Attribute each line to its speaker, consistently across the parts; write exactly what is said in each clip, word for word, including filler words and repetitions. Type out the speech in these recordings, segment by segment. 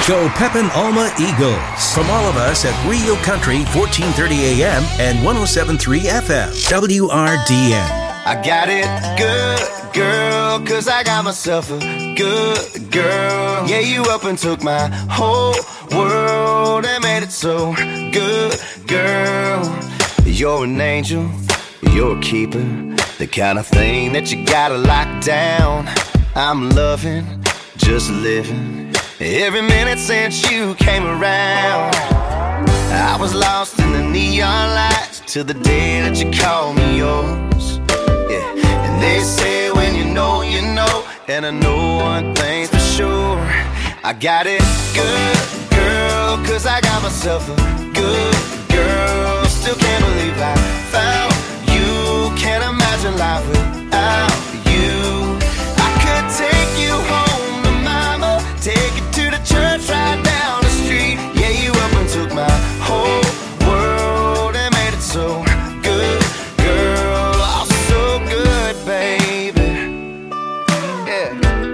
Speaker 1: Go Pepin Alma Eagles. From all of us at Real Country, fourteen thirty A M and one oh seven point three F M. W R D N.
Speaker 2: I got it good, girl, cause I got myself a good girl. Yeah, you up and took my whole world and made it so good, girl. You're an angel, you're a keeper, the kind of thing that you gotta lock down. I'm loving, just living, every minute since you came around. I was lost in the neon lights till the day that you called me yours. Yeah, and they say when you know, you know, and I know one thing's for sure. I got it good, girl, cause I got myself a good girl. Still can't believe I found you. Can't imagine life without you. I could take you home to mama, take you to the church right down the street. Yeah, you up and took my whole world and made it so good, girl. Oh, so good, baby. Yeah.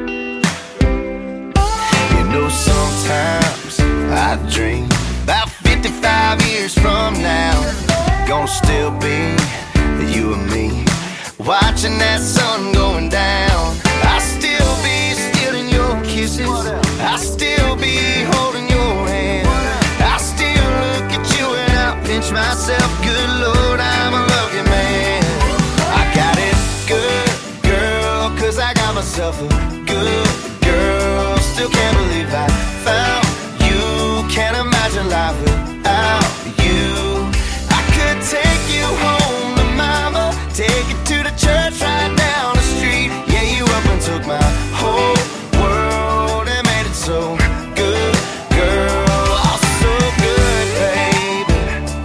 Speaker 2: You know, sometimes I dream about fifty-five years from now, gonna still be you and me, watching that sun going down. I'll still be stealing your kisses, I'll still be holding your hand, I'll still look at you and I'll pinch myself. Good Lord, I'm a lucky man. I got it good, girl, cause I got myself a good girl. Still can't believe I found you. Can't imagine life without you. I could take you home to mama, take you to the church right down the street. Yeah, you up and took my whole world and made it so good, girl. Oh, so good, baby.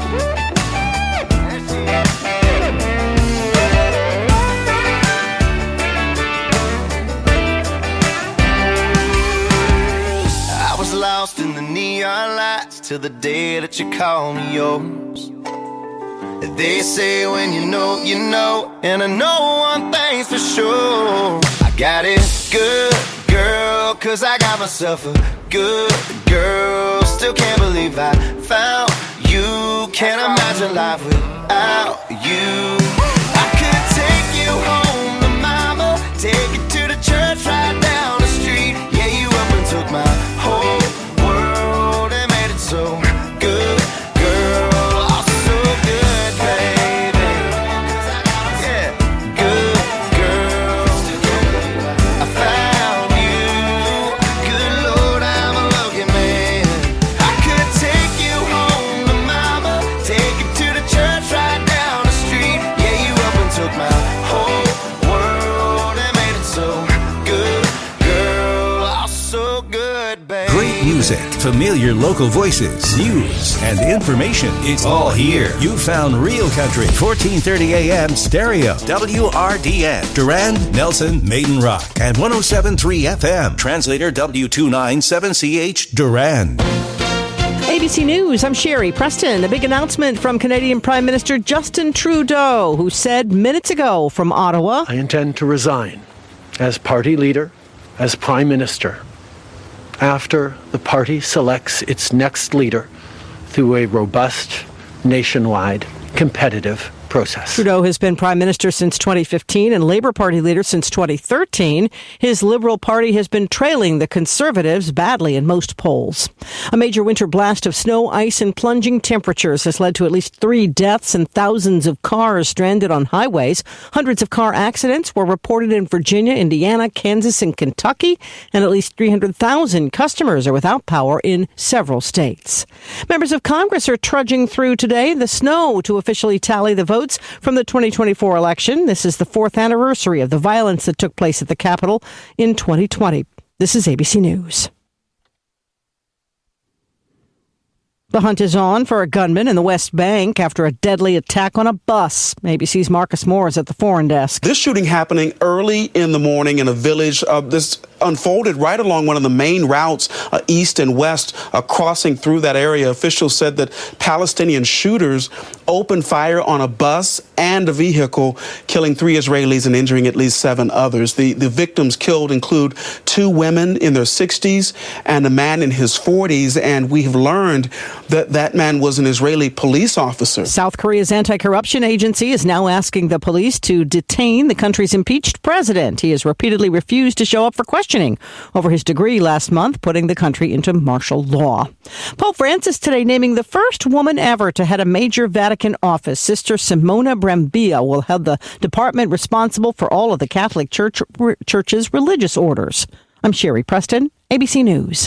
Speaker 2: I was lost in the neon lights till the day that you called me yours. They say when you know, you know, and I know one thing's for sure. I got it good, girl, cause I got myself a good girl. Still can't believe I found you. Can't imagine life without you. I could take you home to mama, take you to the church right down the street. Yeah, you up and took my whole world and made it so good, girl. Oh, so good, baby. Yeah, good girl. I found you. Good Lord, I'm a lucky man. I could take you home to mama, take you to the church right down the street. Yeah, you up and took my whole world and made it so good, girl. Oh, so good, baby.
Speaker 1: Great music, familiar local voices, news, and information. It's all here. You found Real Country, fourteen thirty A M stereo. W R D N. Durand, Nelson, Maiden Rock, and one oh seven point three F M. Translator W two nine seven C H Durand.
Speaker 3: A B C News, I'm Sherry Preston. A big announcement from Canadian Prime Minister Justin Trudeau, who said minutes ago from Ottawa,
Speaker 4: I intend to resign as party leader, as Prime Minister, after the party selects its next leader through a robust, nationwide, competitive process.
Speaker 3: Trudeau has been Prime Minister since twenty fifteen and Labour Party leader since twenty thirteen. His Liberal Party has been trailing the Conservatives badly in most polls. A major winter blast of snow, ice, and plunging temperatures has led to at least three deaths and thousands of cars stranded on highways. Hundreds of car accidents were reported in Virginia, Indiana, Kansas, and Kentucky, and at least three hundred thousand customers are without power in several states. Members of Congress are trudging through today the snow to officially tally the votes from the twenty twenty-four election. This is the fourth anniversary of the violence that took place at the Capitol in twenty twenty. This is A B C News. The hunt is on for a gunman in the West Bank after a deadly attack on a bus. A B C's Marcus Moore is at the foreign desk.
Speaker 5: This shooting happening early in the morning in a village. Uh, this unfolded right along one of the main routes, uh, east and west, uh, crossing through that area. Officials said that Palestinian shooters opened fire on a bus and a vehicle, killing three Israelis and injuring at least seven others. The, the victims killed include two women in their sixties and a man in his forties, and we have learned that that man was an Israeli police officer.
Speaker 3: South Korea's anti-corruption agency is now asking the police to detain the country's impeached president. He has repeatedly refused to show up for questioning over his degree last month, putting the country into martial law. Pope Francis today naming the first woman ever to head a major Vatican office. Sister Simona Brambilla will head the department responsible for all of the Catholic Church Church's religious orders. I'm Sherry Preston, A B C News.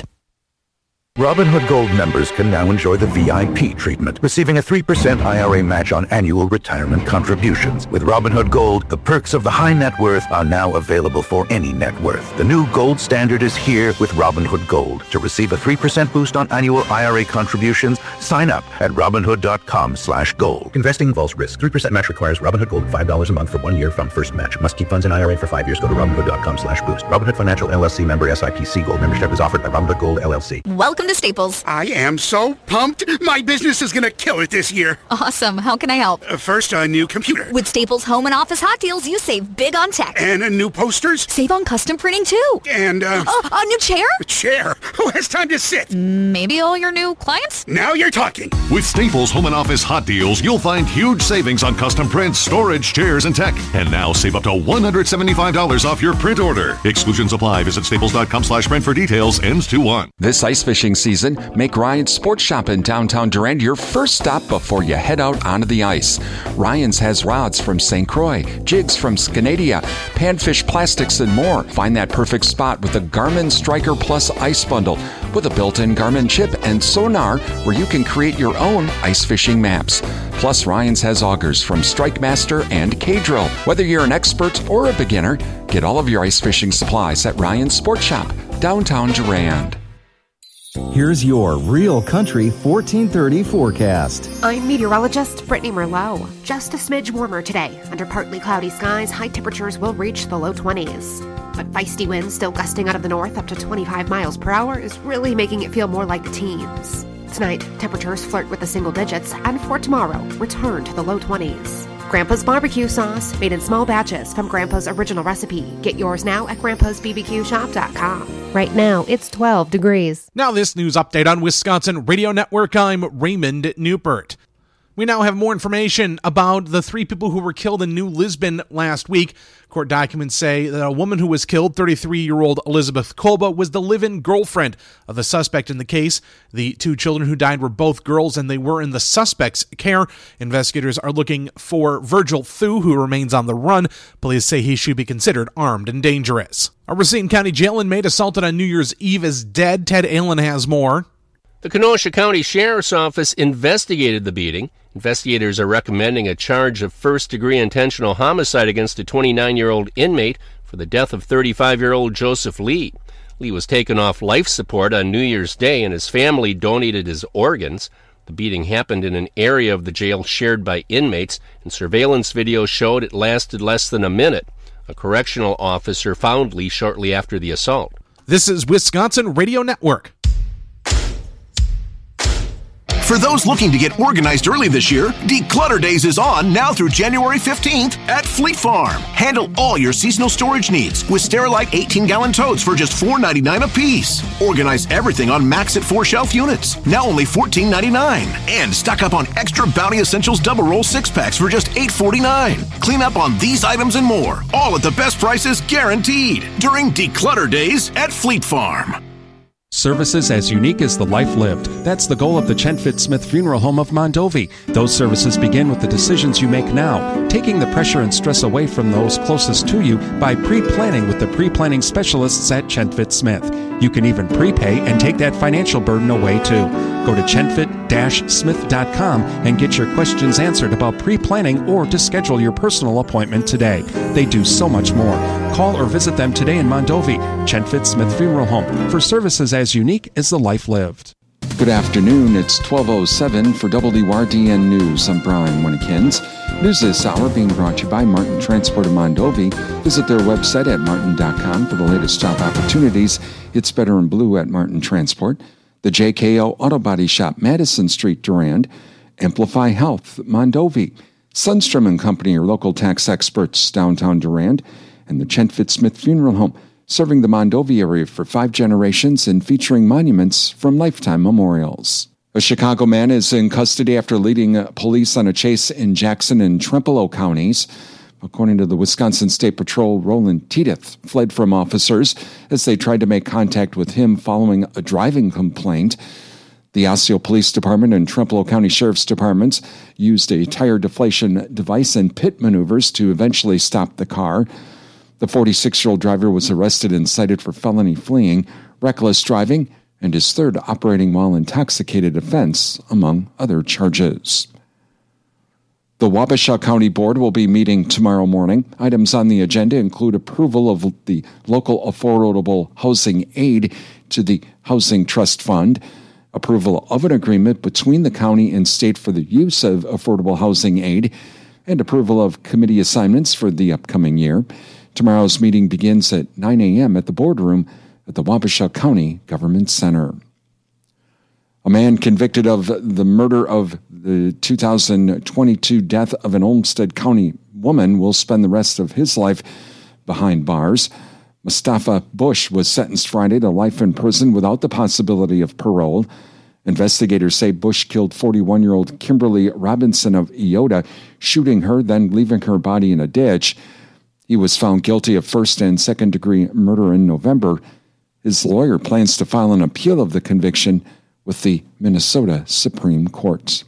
Speaker 6: Robinhood Gold members can now enjoy the V I P treatment, receiving a three percent I R A match on annual retirement contributions. With Robinhood Gold, the perks of the high net worth are now available for any net worth. The new gold standard is here with Robinhood Gold. To receive a three percent boost on annual I R A contributions, sign up at Robinhood.com slash gold. Investing involves risk. three percent match requires Robinhood Gold five dollars a month for one year from first match. Must keep funds in I R A for five years. Go to Robinhood.com slash boost. Robinhood Financial L L C member S I P C Gold membership is offered by Robinhood Gold L L C.
Speaker 7: Welcome to Staples.
Speaker 8: I am so pumped. My business is going to kill it this year.
Speaker 7: Awesome. How can I help?
Speaker 8: Uh, first, a new computer.
Speaker 7: With Staples Home and Office Hot Deals, you save big on tech.
Speaker 8: And uh, new posters.
Speaker 7: Save on custom printing, too.
Speaker 8: And, uh...
Speaker 7: Oh, a new chair?
Speaker 8: A chair? Who has time to sit?
Speaker 7: Maybe all your new clients?
Speaker 8: Now you're talking.
Speaker 9: With Staples Home and Office Hot Deals, you'll find huge savings on custom prints, storage, chairs, and tech. And now save up to one hundred seventy-five dollars off your print order. Exclusions apply. Visit staples.com slash print for details. Ends two one.
Speaker 10: This ice fishing season, make Ryan's Sports Shop in downtown Durand your first stop before you head out onto the ice. Ryan's has rods from Saint Croix, jigs from Scanadia, panfish plastics, and more. Find that perfect spot with the Garmin Striker Plus Ice Bundle with a built-in Garmin chip and sonar where you can create your own ice fishing maps. Plus, Ryan's has augers from Strike Master and K-Drill. Whether you're an expert or a beginner, get all of your ice fishing supplies at Ryan's Sports Shop, downtown Durand.
Speaker 11: Here's your Real Country fourteen thirty forecast.
Speaker 12: I'm meteorologist Brittany Merlot. Just a smidge warmer today. Under partly cloudy skies, high temperatures will reach the low twenties. But feisty winds still gusting out of the north up to twenty-five miles per hour is really making it feel more like the teens. Tonight, temperatures flirt with the single digits, and for tomorrow, return to the low twenties. Grandpa's barbecue sauce, made in small batches from Grandpa's original recipe. Get yours now at grandpas b b q shop dot com. Right now, it's twelve degrees.
Speaker 13: Now this news update on Wisconsin Radio Network. I'm Raymond Newpert. We now have more information about the three people who were killed in New Lisbon last week. Court documents say that a woman who was killed, thirty-three-year-old Elizabeth Kolba, was the live-in girlfriend of the suspect in the case. The two children who died were both girls, and they were in the suspect's care. Investigators are looking for Virgil Thu, who remains on the run. Police say he should be considered armed and dangerous. A Racine County jail inmate assaulted on New Year's Eve is dead. Ted Allen has more.
Speaker 14: The Kenosha County Sheriff's Office investigated the beating. Investigators are recommending a charge of first-degree intentional homicide against a twenty-nine-year-old inmate for the death of thirty-five-year-old Joseph Lee. Lee was taken off life support on New Year's Day, and his family donated his organs. The beating happened in an area of the jail shared by inmates, and surveillance video showed it lasted less than a minute. A correctional officer found Lee shortly after the assault.
Speaker 13: This is Wisconsin Radio Network.
Speaker 15: For those looking to get organized early this year, Declutter Days is on now through January fifteenth at Fleet Farm. Handle all your seasonal storage needs with Sterilite eighteen-gallon totes for just four ninety-nine a piece. Organize everything on Max at four shelf units, now only fourteen ninety-nine. And stock up on Extra Bounty Essentials double roll six-packs for just eight forty-nine. Clean up on these items and more, all at the best prices guaranteed during Declutter Days at Fleet Farm.
Speaker 16: Services as unique as the life lived. That's the goal of the Chenfit Smith Funeral Home of Mondovi. Those services begin with the decisions you make now, taking the pressure and stress away from those closest to you by pre-planning with the pre-planning specialists at Chenfit Smith. You can even prepay and take that financial burden away too. Go to chenfit dash smith dot com and get your questions answered about pre-planning or to schedule your personal appointment today. They do so much more. Call or visit them today in Mondovi, Chenfit Smith Funeral Home, for services as unique as the life lived.
Speaker 10: Good afternoon. It's twelve oh seven for W R D N News. I'm Brian Winnekins. News this hour being brought to you by Martin Transport of Mondovi. Visit their website at martin dot com for the latest job opportunities. It's better in blue at Martin Transport. The J K O Auto Body Shop, Madison Street, Durand. Amplify Health, Mondovi. Sundstrom and Company are local tax experts, downtown Durand. And the Chentfit Smith Funeral Home, serving the Mondovi area for five generations and featuring monuments from Lifetime Memorials. A Chicago man is in custody after leading police on a chase in Jackson and Trempealeau counties. According to the Wisconsin State Patrol, Roland Tiedith fled from officers as they tried to make contact with him following a driving complaint. The Osseo Police Department and Trempealeau County Sheriff's Departments used a tire deflation device and pit maneuvers to eventually stop the car. The forty-six-year-old driver was arrested and cited for felony fleeing, reckless driving, and his third operating while intoxicated offense, among other charges. The Wabasha County Board will be meeting tomorrow morning. Items on the agenda include approval of the local affordable housing aid to the Housing Trust Fund, approval of an agreement between the county and state for the use of affordable housing aid, and approval of committee assignments for the upcoming year. Tomorrow's meeting begins at nine a.m. at the boardroom at the Wabasha County Government Center. A man convicted of the murder of the two thousand twenty-two death of an Olmsted County woman will spend the rest of his life behind bars. Mustafa Bush was sentenced Friday to life in prison without the possibility of parole. Investigators say Bush killed forty-one-year-old Kimberly Robinson of Iota, shooting her, then leaving her body in a ditch. He was found guilty of first and second-degree murder in November. His lawyer plans to file an appeal of the conviction with the Minnesota Supreme Court.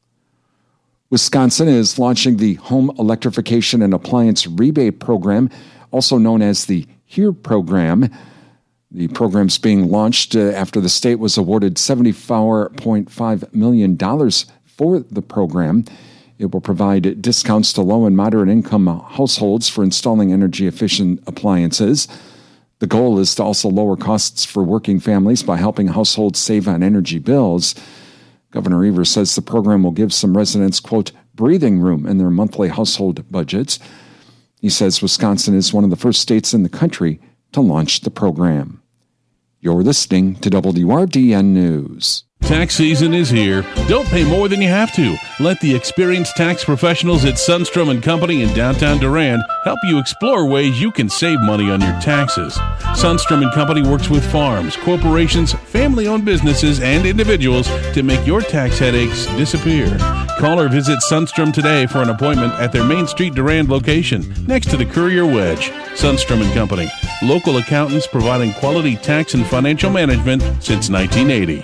Speaker 10: Wisconsin is launching the Home Electrification and Appliance Rebate Program, also known as the HERE program. The program's being launched uh, after the state was awarded seventy-four point five million dollars for the program. It will provide discounts to low and moderate income households for installing energy-efficient appliances. The goal is to also lower costs for working families by helping households save on energy bills. Governor Evers says the program will give some residents, quote, breathing room in their monthly household budgets. He says Wisconsin is one of the first states in the country to launch the program. You're listening to W R D N News.
Speaker 17: Tax season is here. Don't pay more than you have to. Let the experienced tax professionals at Sundstrom and Company in downtown Durand help you explore ways you can save money on your taxes. Sundstrom and Company works with farms, corporations, family-owned businesses, and individuals to make your tax headaches disappear. Call or visit Sundstrom today for an appointment at their Main Street Durand location next to the Courier Wedge. Sundstrom and Company, local accountants providing quality tax and financial management since nineteen eighty.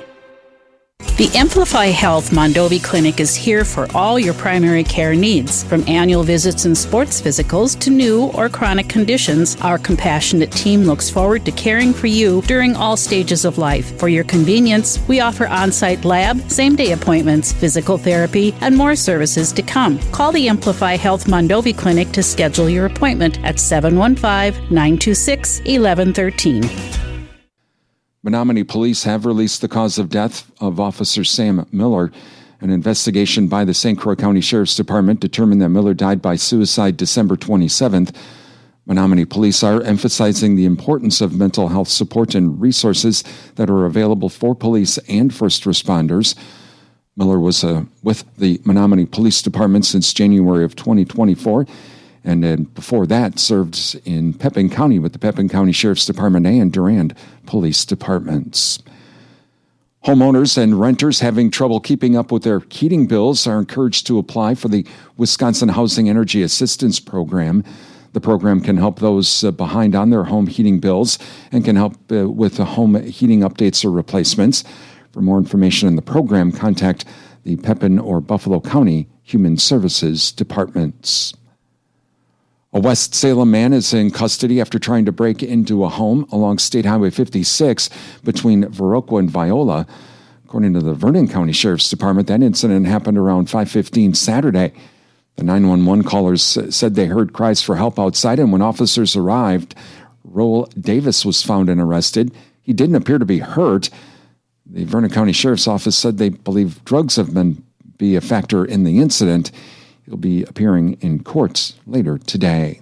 Speaker 18: The Amplify Health Mondovi Clinic is here for all your primary care needs. From annual visits and sports physicals to new or chronic conditions, our compassionate team looks forward to caring for you during all stages of life. For your convenience, we offer on-site lab, same-day appointments, physical therapy, and more services to come. Call the Amplify Health Mondovi Clinic to schedule your appointment at seven one five, nine two six, one one one three.
Speaker 10: Menominee police have released the cause of death of Officer Sam Miller. An investigation by the Saint Croix County Sheriff's Department determined that Miller died by suicide December twenty-seventh. Menominee police are emphasizing the importance of mental health support and resources that are available for police and first responders. Miller was uh, with the Menominee Police Department since January of twenty twenty-four. And then before that, served in Pepin County with the Pepin County Sheriff's Department and Durand Police Departments. Homeowners and renters having trouble keeping up with their heating bills are encouraged to apply for the Wisconsin Housing Energy Assistance Program. The program can help those uh, behind on their home heating bills and can help uh, with the home heating updates or replacements. For more information on the program, contact the Pepin or Buffalo County Human Services Departments. A West Salem man is in custody after trying to break into a home along State Highway fifty-six between Viroqua and Viola. According to the Vernon County Sheriff's Department, that incident happened around five fifteen Saturday. The nine one one callers said they heard cries for help outside, and when officers arrived, Roel Davis was found and arrested. He didn't appear to be hurt. The Vernon County Sheriff's Office said they believe drugs have been be a factor in the incident. He'll be appearing in court later today.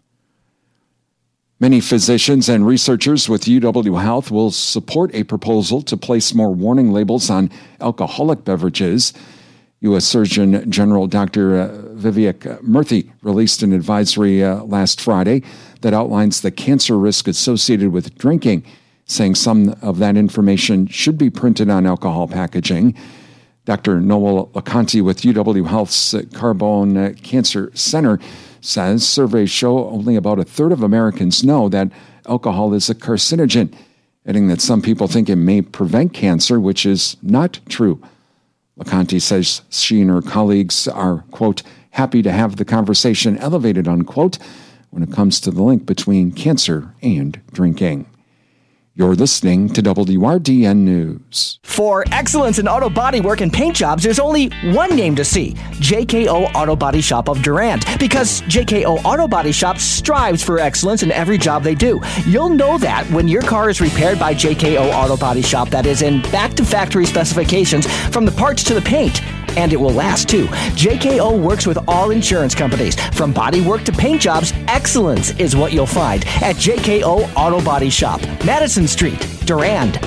Speaker 10: Many physicians and researchers with U W Health will support a proposal to place more warning labels on alcoholic beverages. U S Surgeon General Doctor Vivek Murthy released an advisory uh, last Friday that outlines the cancer risk associated with drinking, saying some of that information should be printed on alcohol packaging. Doctor Noel LaConte with U W Health's Carbone Cancer Center says surveys show only about a third of Americans know that alcohol is a carcinogen, adding that some people think it may prevent cancer, which is not true. LaConte says she and her colleagues are, quote, happy to have the conversation elevated, unquote, when it comes to the link between cancer and drinking. You're listening to W R D N News.
Speaker 19: For excellence in auto body work and paint jobs, there's only one name to see, J K O Auto Body Shop of Durand, because J K O Auto Body Shop strives for excellence in every job they do. You'll know that when your car is repaired by J K O Auto Body Shop, that is in back-to-factory specifications from the parts to the paint. And it will last, too. J K O works with all insurance companies. From body work to paint jobs, excellence is what you'll find at J K O Auto Body Shop, Madison Street, Durand.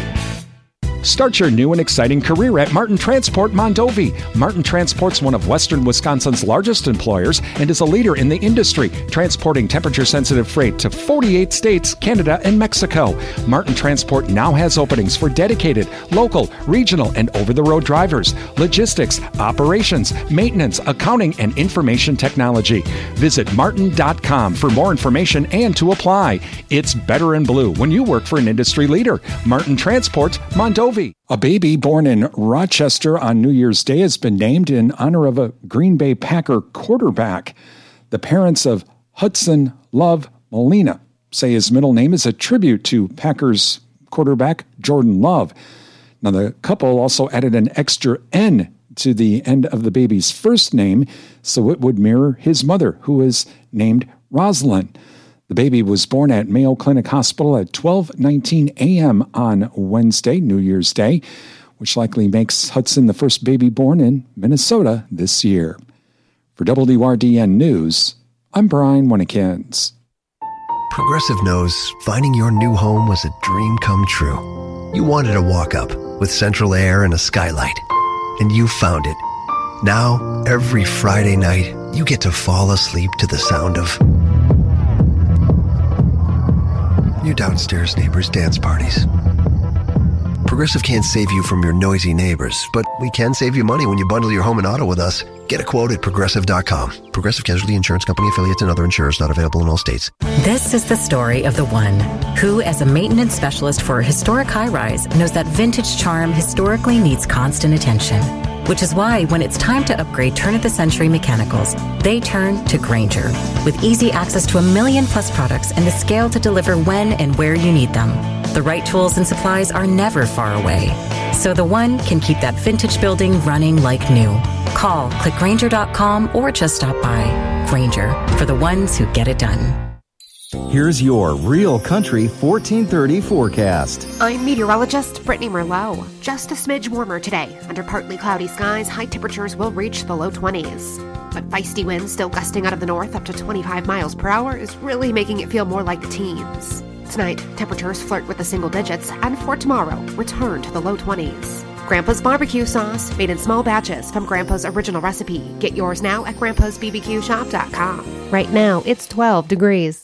Speaker 16: Start your new and exciting career at Martin Transport Mondovi. Martin Transport's one of western Wisconsin's largest employers and is a leader in the industry, transporting temperature-sensitive freight to forty-eight states, Canada, and Mexico. Martin Transport now has openings for dedicated, local, regional, and over-the-road drivers, logistics, operations, maintenance, accounting, and information technology. Visit martin dot com for more information and to apply. It's better in blue when you work for an industry leader. Martin Transport Mondovi. A baby born in Rochester on New Year's Day has been named in honor of a Green Bay Packer quarterback. The parents of Hudson Love Molina say his middle name is a tribute to Packers quarterback Jordan Love. Now, the couple also added an extra N to the end of the baby's first name, so it would mirror his mother, who is named Rosalind. The baby was born at Mayo Clinic Hospital at twelve nineteen a.m. on Wednesday, New Year's Day, which likely makes Hudson the first baby born in Minnesota this year. For W R D N News, I'm Brian Winnikins.
Speaker 20: Progressive knows finding your new home was a dream come true. You wanted a walk-up with central air and a skylight, and you found it. Now, every Friday night, you get to fall asleep to the sound of your downstairs neighbors' dance parties. Progressive can't save you from your noisy neighbors, but we can save you money when you bundle your home and auto with us. Get a quote at progressive dot com. Progressive Casualty Insurance Company, affiliates, and other insurers not available in all states.
Speaker 21: This is the story of the one who, as a maintenance specialist for a historic high-rise, knows that vintage charm historically needs constant attention. Which is why when it's time to upgrade turn-of-the-century mechanicals, they turn to Grainger. With easy access to a million plus products and the scale to deliver when and where you need them. The right tools and supplies are never far away. So the one can keep that vintage building running like new. Call, click Grainger dot com, or just stop by. Grainger, for the ones who get it done.
Speaker 11: Here's your Real Country fourteen thirty forecast.
Speaker 12: I'm meteorologist Brittany Merlot. Just a smidge warmer today. Under partly cloudy skies, high temperatures will reach the low twenties. But feisty winds still gusting out of the north up to twenty-five miles per hour is really making it feel more like the teens. Tonight, temperatures flirt with the single digits, and for tomorrow, return to the low twenties. Grandpa's barbecue sauce, made in small batches from Grandpa's original recipe. Get yours now at grandpas b b q shop dot com. Right now, it's twelve degrees.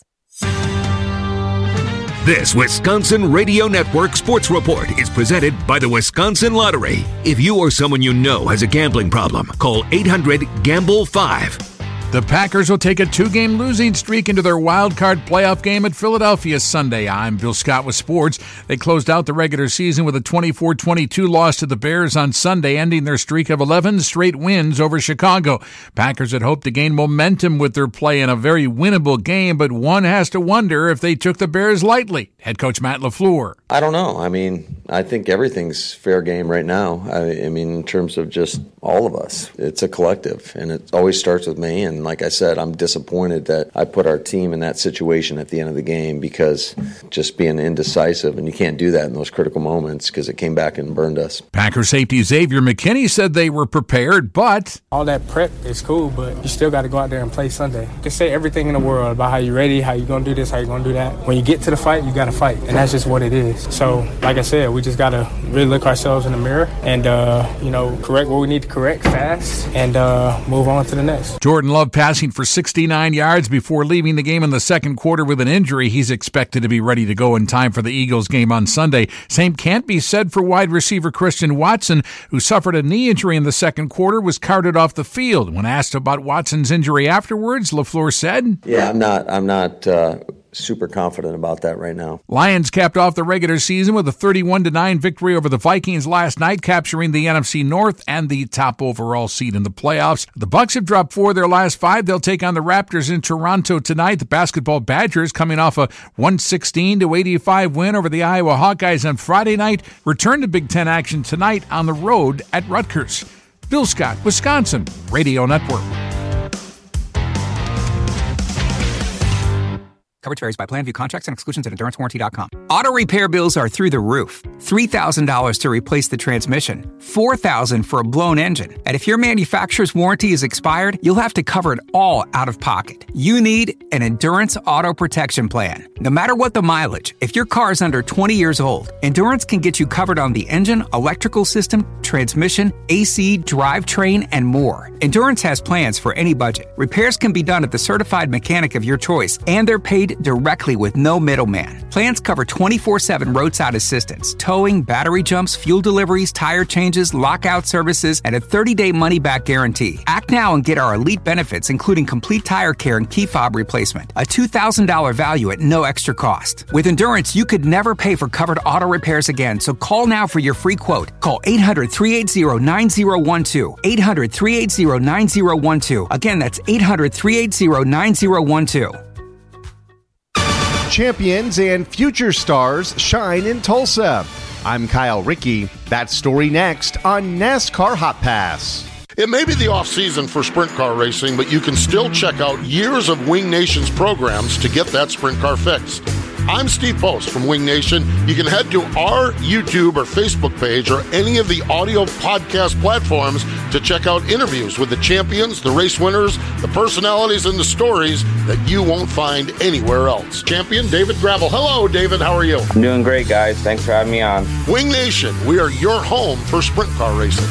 Speaker 22: This Wisconsin Radio Network Sports Report is presented by the Wisconsin Lottery. If you or someone you know has a gambling problem, call eight hundred gamble five.
Speaker 23: The Packers will take a two-game losing streak into their wild card playoff game at Philadelphia Sunday. I'm Bill Scott with sports. They closed out the regular season with a twenty-four twenty-two loss to the Bears on Sunday, ending their streak of eleven straight wins over Chicago. Packers had hoped to gain momentum with their play in a very winnable game, but one has to wonder if they took the Bears lightly. Head coach Matt LaFleur.
Speaker 24: I don't know. I mean, I think everything's fair game right now. I, I mean, in terms of just all of us. It's a collective, and it always starts with me, and And like I said, I'm disappointed that I put our team in that situation at the end of the game, because just being indecisive, and you can't do that in those critical moments because it came back and burned us.
Speaker 23: Packer safety Xavier McKinney said they were prepared, but
Speaker 1: all that prep is cool, but you still got to go out there and play Sunday. You can say everything in the world about how you're ready, how you're going to do this, how you're going to do that. When you get to the fight, you got to fight, and that's just what it is. So, like I said, we just got to really look ourselves in the mirror and, uh, you know, correct what we need to correct fast and uh, move on to the next.
Speaker 23: Jordan Love passing for sixty-nine yards before leaving the game in the second quarter with an injury. He's expected to be ready to go in time for the Eagles game on Sunday. Same can't be said for wide receiver Christian Watson, who suffered a knee injury in the second quarter, was carted off the field. When asked about Watson's injury afterwards, LaFleur said,
Speaker 24: Yeah, I'm not, I'm not, uh, super confident about that right now.
Speaker 23: Lions capped off the regular season with a thirty-one to nine victory over the Vikings last night, capturing the N F C North and the top overall seed in the playoffs. The Bucs have dropped four of their last five. They'll take on the Raptors in Toronto tonight. The basketball Badgers, coming off a one sixteen to eighty-five win over the Iowa Hawkeyes on Friday night, return to Big Ten action tonight on the road at Rutgers. Bill Scott, Wisconsin Radio Network.
Speaker 2: Coverage varies by plan. View contracts and exclusions at endurance warranty dot com. Auto repair bills are through the roof. three thousand dollars to replace the transmission. four thousand dollars for a blown engine. And if your manufacturer's warranty is expired, you'll have to cover it all out of pocket. You need an Endurance Auto Protection Plan. No matter what the mileage, if your car is under twenty years old, Endurance can get you covered on the engine, electrical system, transmission, A C, drivetrain, and more. Endurance has plans for any budget. Repairs can be done at the certified mechanic of your choice, and they're paid directly with no middleman. Plans cover twenty-four seven roadside assistance, towing, battery jumps, fuel deliveries, tire changes, lockout services, and a thirty-day money-back guarantee. Act now and get our elite benefits, including complete tire care and key fob replacement. A two thousand dollars value at no extra cost. With Endurance, you could never pay for covered auto repairs again, so call now for your free quote. Call eight hundred, three eight zero, nine zero one two. eight hundred, three eight zero, nine zero one two. Again, that's eight hundred, three eight zero, nine zero one two.
Speaker 4: Champions and future stars shine in Tulsa. I'm Kyle Rickey. That story next on NASCAR Hot Pass.
Speaker 5: It may be the off-season for sprint car racing, but you can still check out years of Wing Nation's programs to get that sprint car fix. I'm Steve Post from Wing Nation. You can head to our YouTube or Facebook page or any of the audio podcast platforms to check out interviews with the champions, the race winners, the personalities, and the stories that you won't find anywhere else. Champion David Gravel. Hello, David. How are you?
Speaker 25: I'm doing great, guys. Thanks for having me on.
Speaker 5: Wing Nation, we are your home for sprint car racing.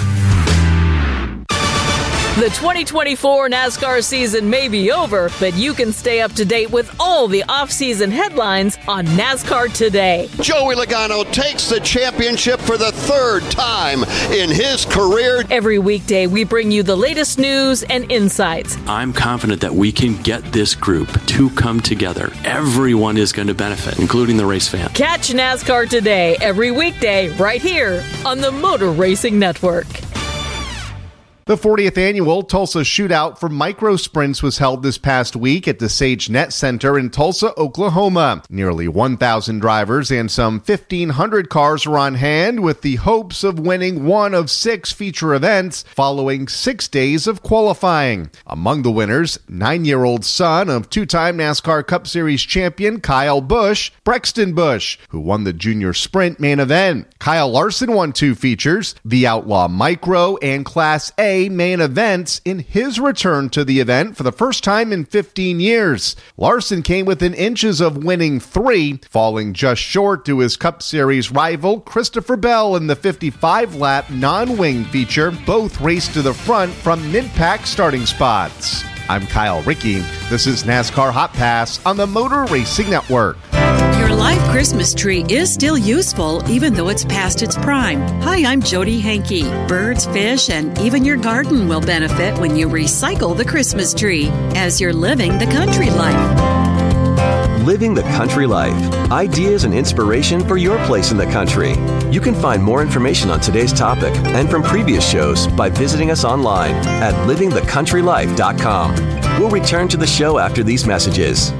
Speaker 26: The twenty twenty-four NASCAR season may be over, but you can stay up to date with all the off-season headlines on NASCAR Today.
Speaker 27: Joey Logano takes the championship for the third time in his career.
Speaker 26: Every weekday, we bring you the latest news and insights.
Speaker 28: I'm confident that we can get this group to come together. Everyone is going to benefit, including the race fan.
Speaker 26: Catch NASCAR Today every weekday right here on the Motor Racing Network.
Speaker 4: The fortieth annual Tulsa Shootout for Micro Sprints was held this past week at the Sage Net Center in Tulsa, Oklahoma. Nearly one thousand drivers and some fifteen hundred cars were on hand with the hopes of winning one of six feature events following six days of qualifying. Among the winners, nine-year-old son of two-time NASCAR Cup Series champion Kyle Busch, Brexton Busch, who won the Junior Sprint main event. Kyle Larson won two features, the Outlaw Micro and Class A main events, in his return to the event for the first time in fifteen years. Larson came within inches of winning three, falling just short to his Cup Series rival Christopher Bell in the fifty-five lap non-wing feature. Both raced to the front from mid-pack starting spots. I'm Kyle Rickey. This is NASCAR Hot Pass on the Motor Racing Network.
Speaker 29: Your live Christmas tree is still useful even though it's past its prime. Hi, I'm Jody Hankey. Birds, fish, and even your garden will benefit when you recycle the Christmas tree as you're living the country life.
Speaker 30: Living the Country Life. Ideas and inspiration for your place in the country. You can find more information on today's topic and from previous shows by visiting us online at living the country life dot com. We'll return to the show after these messages.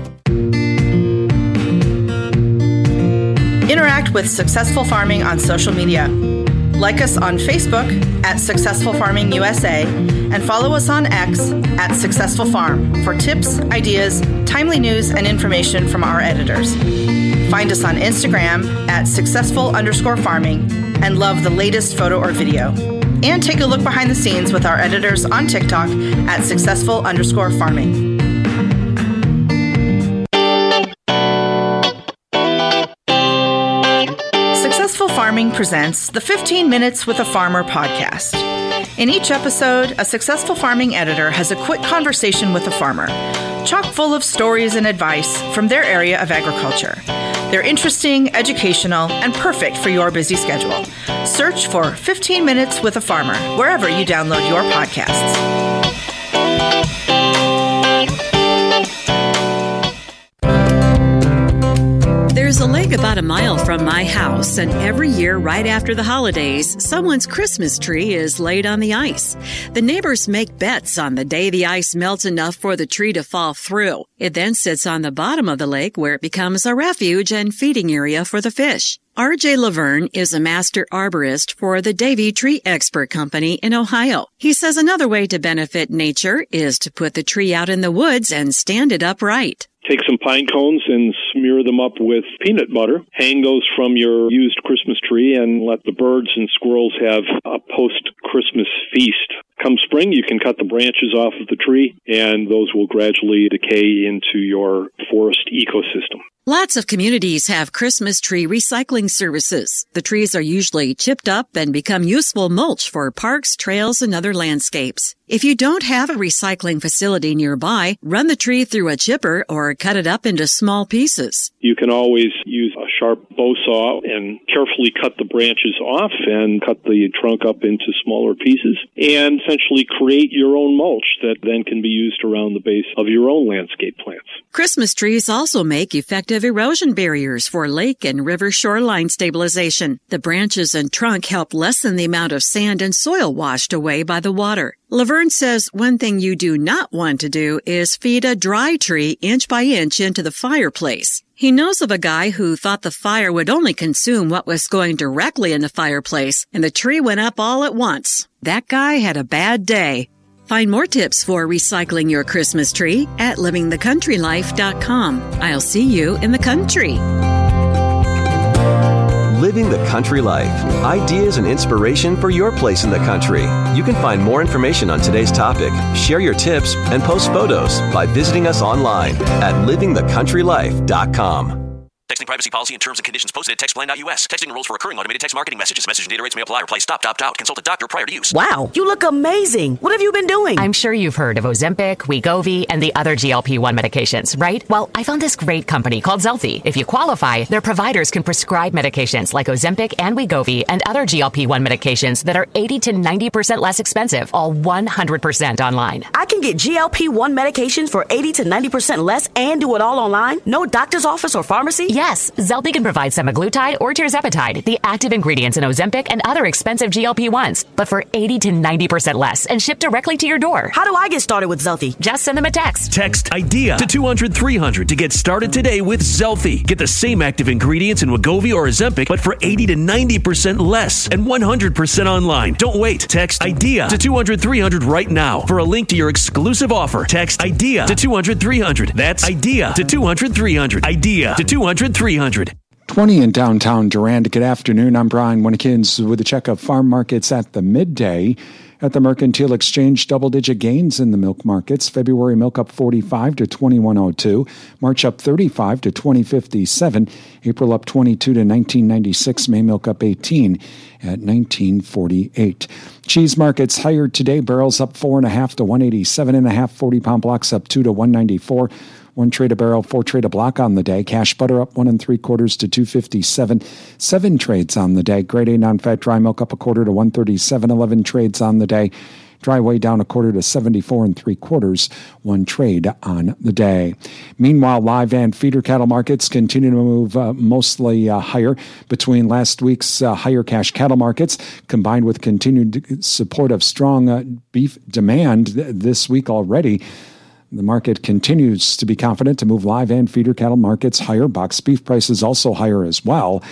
Speaker 31: Interact with Successful Farming on social media. Like us on Facebook at Successful Farming U S A
Speaker 3: and follow us on X at Successful Farm for tips, ideas, timely news, and information from our editors. Find us on Instagram at successful underscore farming and love the latest photo or video. And take a look behind the scenes with our editors on TikTok at successful underscore farming. Successful Farming presents the fifteen Minutes with a Farmer podcast. In each episode, a Successful Farming editor has a quick conversation with a farmer, chock full of stories and advice from their area of agriculture. They're interesting, educational, and perfect for your busy schedule. Search for fifteen Minutes with a Farmer wherever you download your podcasts.
Speaker 29: There's a lake about a mile from my house, and every year right after the holidays, someone's Christmas tree is laid on the ice. The neighbors make bets on the day the ice melts enough for the tree to fall through. It then sits on the bottom of the lake where it becomes a refuge and feeding area for the fish. R J Laverne is a master arborist for the Davy Tree Expert Company in Ohio. He says another way to benefit nature is to put the tree out in the woods and stand it upright.
Speaker 6: Take some pine cones and smear them up with peanut butter. Hang those from your used Christmas tree and let the birds and squirrels have a post-Christmas feast. Come spring, you can cut the branches off of the tree, and those will gradually decay into your forest ecosystem.
Speaker 29: Lots of communities have Christmas tree recycling services. The trees are usually chipped up and become useful mulch for parks, trails, and other landscapes. If you don't have a recycling facility nearby, run the tree through a chipper or cut it up into small pieces.
Speaker 6: You can always use a sharp bow saw and carefully cut the branches off and cut the trunk up into smaller pieces and essentially create your own mulch that then can be used around the base of your own landscape plants.
Speaker 29: Christmas trees also make effective erosion barriers for lake and river shoreline stabilization. The branches and trunk help lessen the amount of sand and soil washed away by the water. Laverne says one thing you do not want to do is feed a dry tree inch by inch into the fireplace. He knows of a guy who thought the fire would only consume what was going directly in the fireplace, and the tree went up all at once. That guy had a bad day. Find more tips for recycling your Christmas tree at living the country life dot com. I'll see you in the country.
Speaker 30: Living the Country Life. Ideas and inspiration for your place in the country. You can find more information on today's topic, share your tips, and post photos by visiting us online at living the country life dot com.
Speaker 7: Texting privacy policy and terms and conditions posted at text plan dot U S. Texting enrolls for recurring automated text marketing messages. Message and data rates may apply. Reply stop, opt out. Consult a doctor prior to use.
Speaker 8: Wow, you look amazing. What have you been doing?
Speaker 9: I'm sure you've heard of Ozempic, Wegovy, and the other G L P one medications, right? Well, I found this great company called Zelfie. If you qualify, their providers can prescribe medications like Ozempic and Wegovy and other G L P one medications that are eighty to ninety percent less expensive, all one hundred percent online.
Speaker 8: I can get G L P one medications for eighty to ninety percent less and do it all online? No doctor's office or pharmacy?
Speaker 9: Yes, Zelfie can provide semaglutide or tirzepatide, the active ingredients in Ozempic and other expensive G L P ones, but for eighty to ninety percent less and shipped directly to your door.
Speaker 8: How do I get started with Zelfie?
Speaker 9: Just send them a text.
Speaker 13: Text IDEA to two hundred three hundred to get started today with Zelfie. Get the same active ingredients in Wegovy or Ozempic, but for eighty to ninety percent less and one hundred percent online. Don't wait. Text IDEA to two hundred three hundred right now for a link to your exclusive offer. Text IDEA to two hundred three hundred. That's IDEA to two hundred three hundred. IDEA to two hundred three hundred.
Speaker 16: twenty in downtown Durand. Good afternoon. I'm Brian Winnekins with a check of farm markets at the midday. At the Mercantile Exchange, double-digit gains in the milk markets. February milk up forty-five to twenty-one oh two. March up thirty-five to twenty fifty-seven. April up twenty-two to nineteen ninety-six. May milk up eighteen at nineteen forty-eight. Cheese markets higher today. Barrels up four and a half to one eighty-seven and a half. forty-pound blocks up two to one ninety-four. One trade a barrel, four trade a block on the day. Cash butter up one and three quarters to two fifty-seven. Seven trades on the day. Grade A non-fat dry milk up a quarter to one thirty-seven. Eleven trades on the day. Dry whey down a quarter to seventy-four and three quarters. One trade on the day. Meanwhile, live and feeder cattle markets continue to move uh, mostly uh, higher between last week's uh, higher cash cattle markets, combined with continued support of strong uh, beef demand th- this week already. The market continues to be confident to move live and feeder cattle markets higher. Box beef prices also higher as well.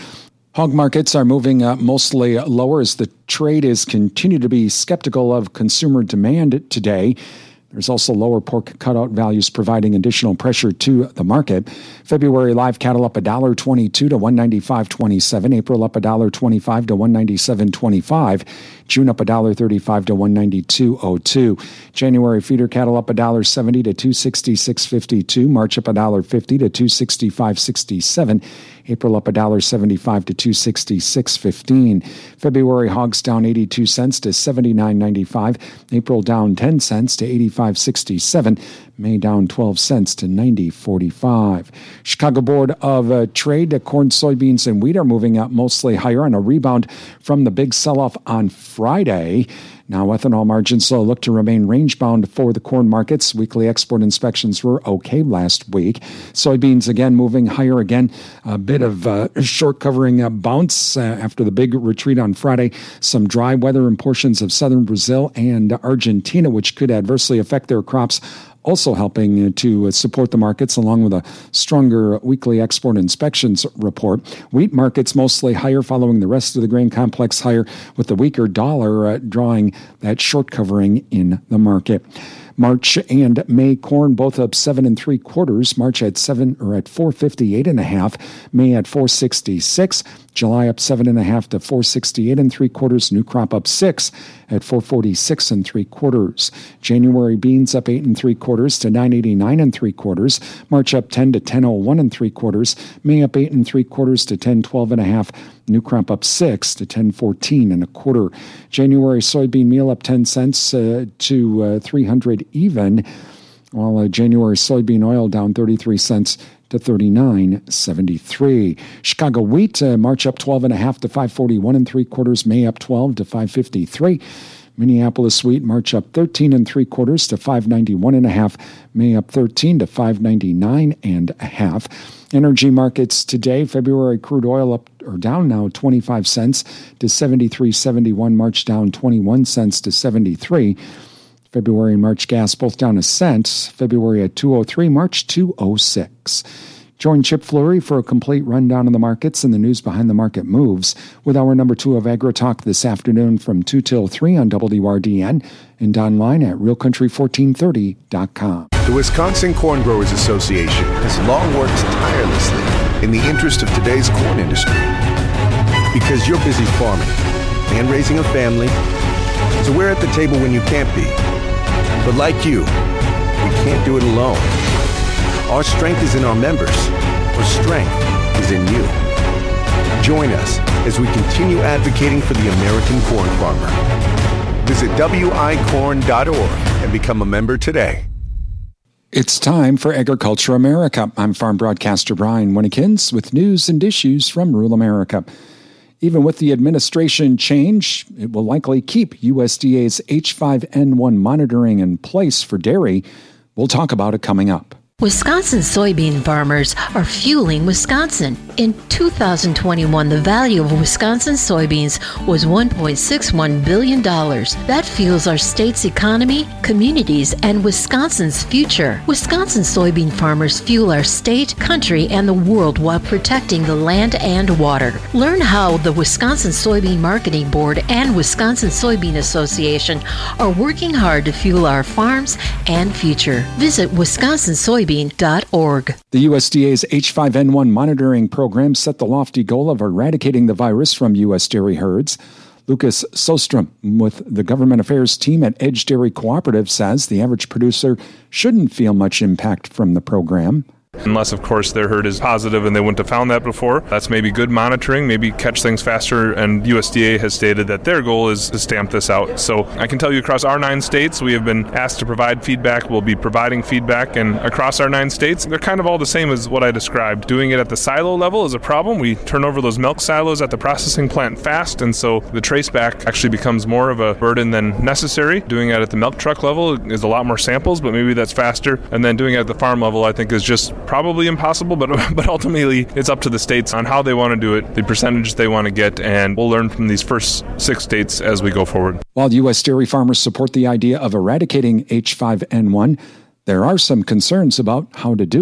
Speaker 16: Hog markets are moving uh, mostly lower as the trade is continued to be skeptical of consumer demand today. There's also lower pork cutout values providing additional pressure to the market. February live cattle up one dollar twenty-two to one ninety-five twenty-seven. April up one dollar twenty-five to one ninety-seven twenty-five. June up one dollar thirty-five to one ninety-two oh two. January feeder cattle up one dollar seventy to two sixty-six fifty-two. March up one dollar fifty to two sixty-five sixty-seven. April up one dollar seventy-five to two sixty-six fifteen. February hogs down eighty-two cents to seventy-nine ninety-five. April down ten cents to eighty-five sixty-seven. May down twelve cents to ninety forty-five. Chicago Board of uh, Trade, uh, corn, soybeans, and wheat are moving up mostly higher on a rebound from the big sell-off on Friday. Now, ethanol margins so look to remain range-bound for the corn markets. Weekly export inspections were okay last week. Soybeans, again, moving higher again. A bit of uh, short-covering uh, bounce uh, after the big retreat on Friday. Some dry weather in portions of southern Brazil and Argentina, which could adversely affect their crops, also helping to support the markets along with a stronger weekly export inspections report. Wheat markets mostly higher following the rest of the grain complex higher, with the weaker dollar uh, drawing that short covering in the market. March and May corn both up seven and three quarters. March at seven or at four fifty eight and a half. May at four sixty six. July up seven and a half to four sixty eight and three quarters. New crop up six at four forty six and three quarters. January beans up eight and three quarters to nine eighty nine and three quarters. March up ten to ten oh one and three quarters. May up eight and three quarters to ten twelve and a half. New crop up six to ten fourteen and a quarter. January soybean meal up ten cents uh, to uh, three hundred even, while uh, January soybean oil down thirty-three cents to thirty-nine seventy-three. Chicago wheat uh, March up twelve and a half to five forty-one and three quarters. May up twelve to five fifty-three. Minneapolis wheat March up thirteen and three quarters to five ninety-one and a half. May up thirteen to five ninety-nine and a half. Energy markets today, February crude oil up or down now twenty-five cents to seventy-three seventy-one. March down twenty-one cents to seventy-three. February and March gas both down a cent. February at two oh three, March two oh six. Join Chip Fleury for a complete rundown of the markets and the news behind the market moves with our number two of Agri-Talk this afternoon from two till three on W R D N and online at real country fourteen thirty dot com.
Speaker 10: The Wisconsin Corn Growers Association has long worked tirelessly in the interest of today's corn industry. Because you're busy farming and raising a family, so we're at the table when you can't be. But like you, we can't do it alone. Our strength is in our members. Our strength is in you. Join us as we continue advocating for the American corn farmer. Visit W I corn dot org and become a member today.
Speaker 16: It's time for Agriculture America. I'm farm broadcaster Brian Winnekins with news and issues from rural America. Even with the administration change, it will likely keep U S D A's H five N one monitoring in place for dairy. We'll talk about it coming up.
Speaker 11: Wisconsin soybean farmers are fueling Wisconsin. In two thousand twenty-one, the value of Wisconsin soybeans was one point six one billion dollars. That fuels our state's economy, communities, and Wisconsin's future. Wisconsin soybean farmers fuel our state, country, and the world while protecting the land and water. Learn how the Wisconsin Soybean Marketing Board and Wisconsin Soybean Association are working hard to fuel our farms and future. Visit Wisconsin Soybean dot org.
Speaker 16: The U S D A's H five N one monitoring program set the lofty goal of eradicating the virus from U S dairy herds. Lucas Sostrom with the government affairs team at Edge Dairy Cooperative says the average producer shouldn't feel much impact from the program.
Speaker 12: Unless, of course, their herd is positive and they wouldn't have found that before. That's maybe good monitoring, maybe catch things faster, and U S D A has stated that their goal is to stamp this out. So I can tell you across our nine states, we have been asked to provide feedback. We'll be providing feedback, and across our nine states, they're kind of all the same as what I described. Doing it at the silo level is a problem. We turn over those milk silos at the processing plant fast, and so the traceback actually becomes more of a burden than necessary. Doing it at the milk truck level is a lot more samples, but maybe that's faster. And then doing it at the farm level, I think, is just probably impossible, but but ultimately it's up to the states on how they want to do it, the percentage they want to get, and we'll learn from these first six states as we go forward.
Speaker 16: While U S dairy farmers support the idea of eradicating H five N one, there are some concerns about how to do it.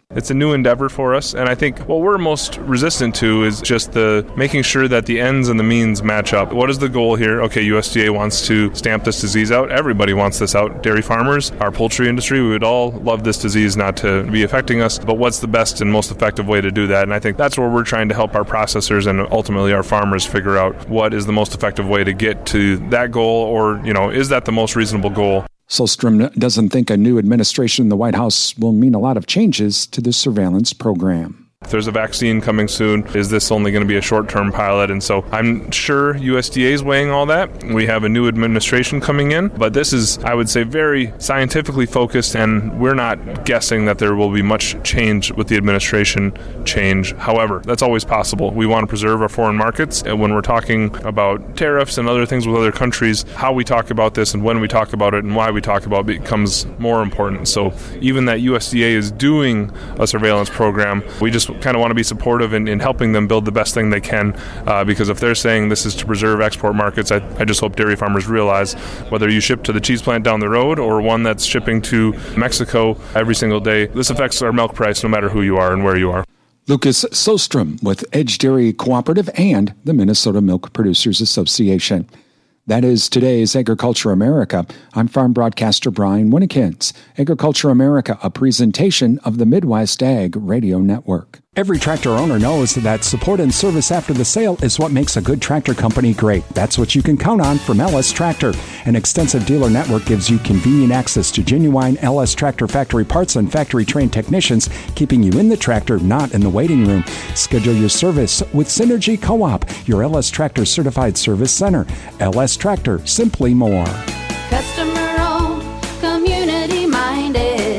Speaker 12: It's a new endeavor for us, and I think what we're most resistant to is just the making sure that the ends and the means match up. What is the goal here? Okay, U S D A wants to stamp this disease out. Everybody wants this out. Dairy farmers, our poultry industry, we would all love this disease not to be affecting us, but what's the best and most effective way to do that? And I think that's where we're trying to help our processors and ultimately our farmers figure out what is the most effective way to get to that goal, or, you know, is that the most reasonable goal?
Speaker 16: Solstrom doesn't think a new administration in the White House will mean a lot of changes to the surveillance program.
Speaker 12: If there's a vaccine coming soon, is this only going to be a short-term pilot? And so I'm sure U S D A is weighing all that. We have a new administration coming in, but this is, I would say, very scientifically focused, and we're not guessing that there will be much change with the administration change. However, that's always possible. We want to preserve our foreign markets, and when we're talking about tariffs and other things with other countries, how we talk about this and when we talk about it and why we talk about it becomes more important. So even that U S D A is doing a surveillance program, we just kind of want to be supportive in, in helping them build the best thing they can, uh, because if they're saying this is to preserve export markets, I, I just hope dairy farmers realize whether you ship to the cheese plant down the road or one that's shipping to Mexico every single day, this affects our milk price no matter who you are and where you are.
Speaker 16: Lucas Solstrom with Edge Dairy Cooperative and the Minnesota Milk Producers Association. That is today's Agriculture America. I'm farm broadcaster Brian Winnikins. Agriculture America, a presentation of the Midwest Ag Radio Network. Every tractor owner knows that support and service after the sale is what makes a good tractor company great. That's what you can count on from L S Tractor. An extensive dealer network gives you convenient access to genuine L S Tractor factory parts and factory-trained technicians, keeping you in the tractor, not in the waiting room. Schedule your service with Synergy Co-op, your L S Tractor certified service center. L S Tractor, simply more.
Speaker 1: Customer-owned, community-minded,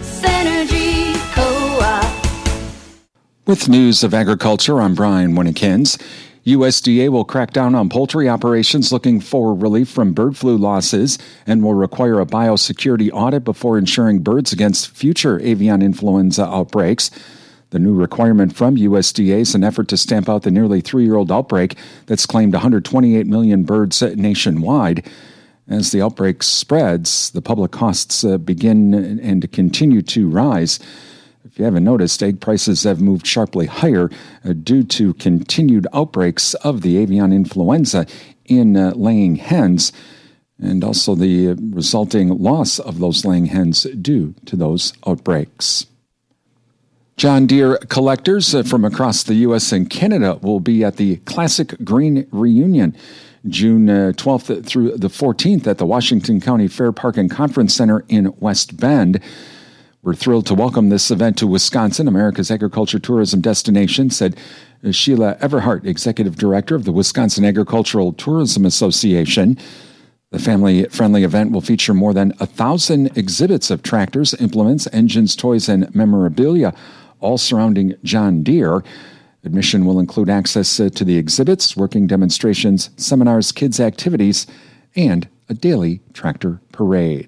Speaker 1: Synergy Co-op.
Speaker 16: With news of agriculture, I'm Brian Winnikins. U S D A will crack down on poultry operations looking for relief from bird flu losses and will require a biosecurity audit before insuring birds against future avian influenza outbreaks. The new requirement from U S D A is an effort to stamp out the nearly three-year-old outbreak that's claimed one hundred twenty-eight million birds nationwide. As the outbreak spreads, the public costs uh, begin and continue to rise. If you haven't noticed, egg prices have moved sharply higher uh, due to continued outbreaks of the avian influenza in uh, laying hens, and also the uh, resulting loss of those laying hens due to those outbreaks. John Deere collectors uh, from across the U S and Canada will be at the Classic Green Reunion June uh, twelfth through the fourteenth at the Washington County Fair Park and Conference Center in West Bend. We're thrilled to welcome this event to Wisconsin, America's agriculture tourism destination, said Sheila Everhart, Executive Director of the Wisconsin Agricultural Tourism Association. The family-friendly event will feature more than a thousand exhibits of tractors, implements, engines, toys, and memorabilia, all surrounding John Deere. Admission will include access to the exhibits, working demonstrations, seminars, kids' activities, and a daily tractor parade.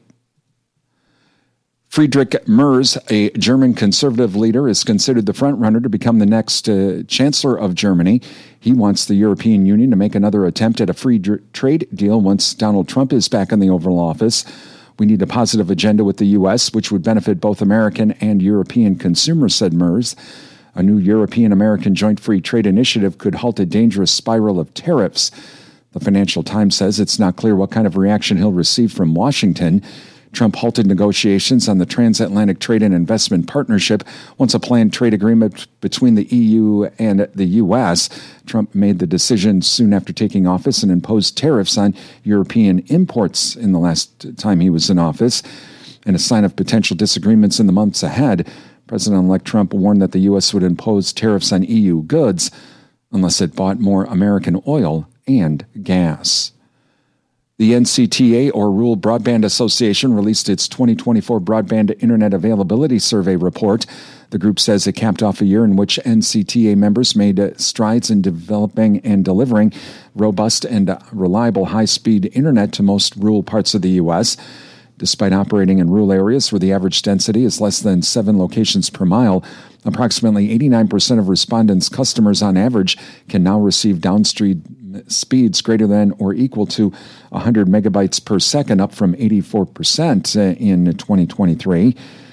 Speaker 16: Friedrich Merz, a German conservative leader, is considered the frontrunner to become the next uh, Chancellor of Germany. He wants the European Union to make another attempt at a free dr- trade deal once Donald Trump is back in the Oval Office. We need a positive agenda with the U S, which would benefit both American and European consumers, said Merz. A new European-American joint free trade initiative could halt a dangerous spiral of tariffs. The Financial Times says it's not clear what kind of reaction he'll receive from Washington. Trump halted negotiations on the Transatlantic Trade and Investment Partnership once a planned trade agreement between the E U and the U S. Trump made the decision soon after taking office and imposed tariffs on European imports in the last time he was in office. In a sign of potential disagreements in the months ahead, President-elect Trump warned that the U S would impose tariffs on E U goods unless it bought more American oil and gas. The N C T A, or Rural Broadband Association, released its twenty twenty-four Broadband Internet Availability Survey report. The group says it capped off a year in which N C T A members made strides in developing and delivering robust and reliable high-speed internet to most rural parts of the U S. Despite operating in rural areas where the average density is less than seven locations per mile, approximately eighty-nine percent of respondents' customers on average can now receive downstream speeds greater than or equal to one hundred megabytes per second, up from eighty-four percent in twenty twenty-three.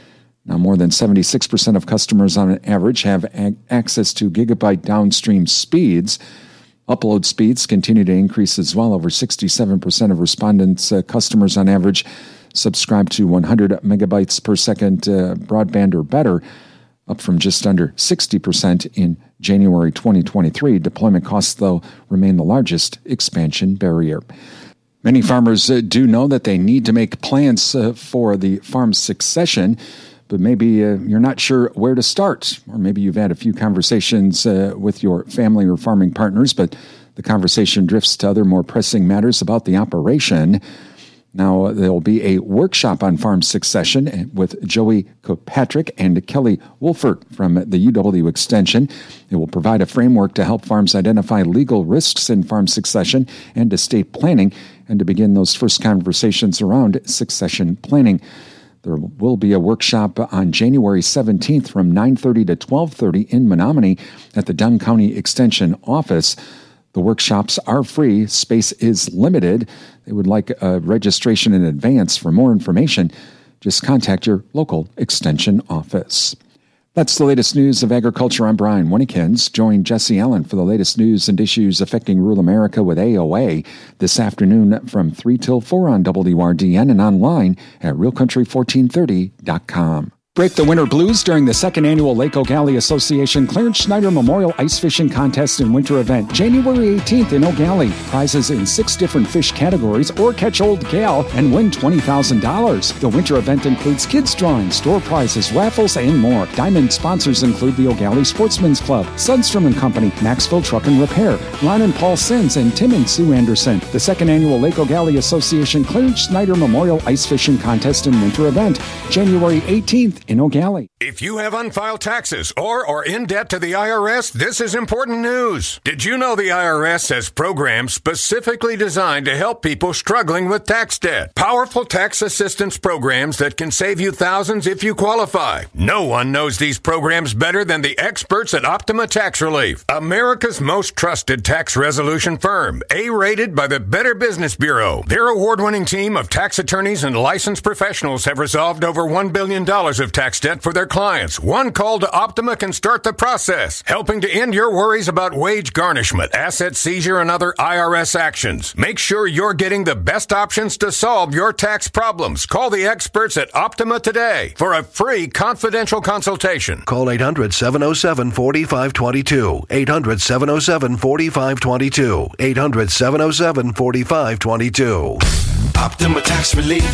Speaker 16: Now, more than seventy-six percent of customers on average have a- access to gigabyte downstream speeds. Upload speeds continue to increase as well. Over sixty-seven percent of respondents, uh, customers on average, subscribe to one hundred megabytes per second uh, broadband or better, up from just under sixty percent in January twenty twenty-three. Deployment costs, though, remain the largest expansion barrier. Many farmers uh, do know that they need to make plans uh, for the farm succession, but maybe uh, you're not sure where to start, or maybe you've had a few conversations uh, with your family or farming partners, but the conversation drifts to other more pressing matters about the operation. Now, there will be a workshop on farm succession with Joey Kilpatrick and Kelly Wolfert from the U W Extension. It will provide a framework to help farms identify legal risks in farm succession and estate planning, and to begin those first conversations around succession planning. There will be a workshop on January seventeenth from nine thirty to twelve thirty in Menominee at the Dunn County Extension office. The workshops are free. Space is limited. They would like a registration in advance. For more information, just contact your local Extension office. That's the latest news of agriculture. I'm Brian Winnikins. Join Jesse Allen for the latest news and issues affecting rural America with A O A this afternoon from three till four on W R D N and online at real country fourteen thirty dot com. Break the winter blues during the second annual Lake O'Galley Association Clarence Schneider Memorial Ice Fishing Contest and Winter Event, January eighteenth in O'Galley. Prizes in six different fish categories, or catch Old Gal and win twenty thousand dollars. The winter event includes kids drawings, store prizes, raffles, and more. Diamond sponsors include the O'Galley Sportsman's Club, Sundstrom and Company, Maxville Truck and Repair, Ron and Paul Sins, and Tim and Sue Anderson. The second annual Lake O'Galley Association Clarence Schneider Memorial Ice Fishing Contest and Winter Event, January eighteenth in O'Galley.
Speaker 14: If you have unfiled taxes or are in debt to the I R S, this is important news. Did you know the I R S has programs specifically designed to help people struggling with tax debt? Powerful tax assistance programs that can save you thousands if you qualify. No one knows these programs better than the experts at Optima Tax Relief, America's most trusted tax resolution firm, A-rated by the Better Business Bureau. Their award-winning team of tax attorneys and licensed professionals have resolved over one billion dollars of tax debt for their clients. One call to Optima can start the process, helping to end your worries about wage garnishment, asset seizure, and other I R S actions. Make sure you're getting the best options to solve your tax problems. Call the experts at Optima today for a free confidential consultation.
Speaker 15: Call eight hundred, seven oh seven, four five two two. eight hundred, seven oh seven, four five two two. eight hundred, seven oh seven, four five two two.
Speaker 14: Optima Tax Relief.